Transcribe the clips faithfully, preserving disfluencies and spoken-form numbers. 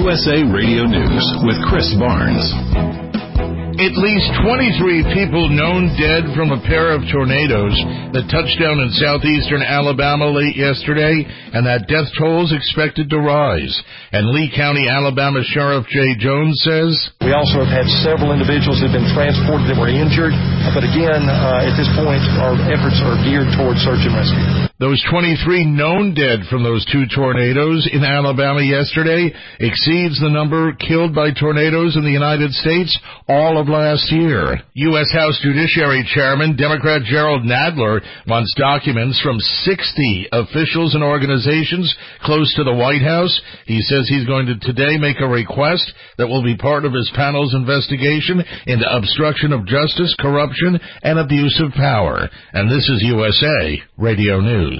U S A Radio News with Chris Barnes. At least twenty-three people known dead from a pair of tornadoes that touched down in southeastern Alabama late yesterday, and that death toll is expected to rise. And Lee County, Alabama Sheriff Jay Jones says, we also have had several individuals that have been transported that were injured, but again, uh, at this point, our efforts are geared towards search and rescue. Those twenty-three known dead from those two tornadoes in Alabama yesterday exceeds the number killed by tornadoes in the United States all of last year. U S House Judiciary Chairman Democrat Gerald Nadler wants documents from sixty officials and organizations close to the White House. He says he's going to today make a request that will be part of his panel's investigation into obstruction of justice, corruption, and abuse of power. And this is U S A Radio News.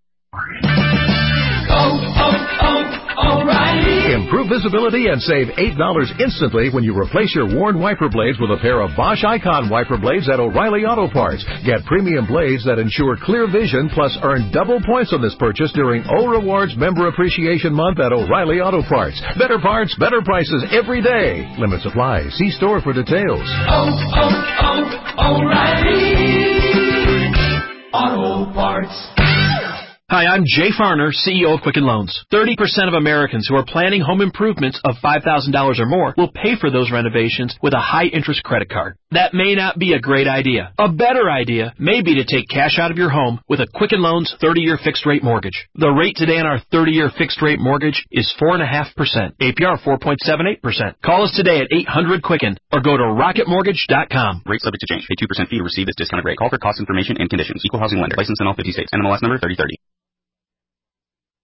Oh, oh, oh, O'Reilly. Improve visibility and save eight dollars instantly when you replace your worn wiper blades with a pair of Bosch Icon wiper blades at O'Reilly Auto Parts. Get premium blades that ensure clear vision, plus earn double points on this purchase during O Rewards Member Appreciation Month at O'Reilly Auto Parts. Better parts, better prices every day. Limits apply. See store for details. Oh, oh, oh, O'Reilly Auto Parts. Hi, I'm Jay Farner, C E O of Quicken Loans. thirty percent of Americans who are planning home improvements of five thousand dollars or more will pay for those renovations with a high-interest credit card. That may not be a great idea. A better idea may be to take cash out of your home with a Quicken Loans thirty-year fixed-rate mortgage. The rate today on our thirty-year fixed-rate mortgage is four point five percent. A P R four point seven eight percent. Call us today at eight hundred Quicken or go to rocket mortgage dot com. Rate subject to change. Pay two percent fee to receive this discounted rate. Call for cost information and conditions. Equal housing lender. Licensed in all fifty states. N M L S number thirty thirty.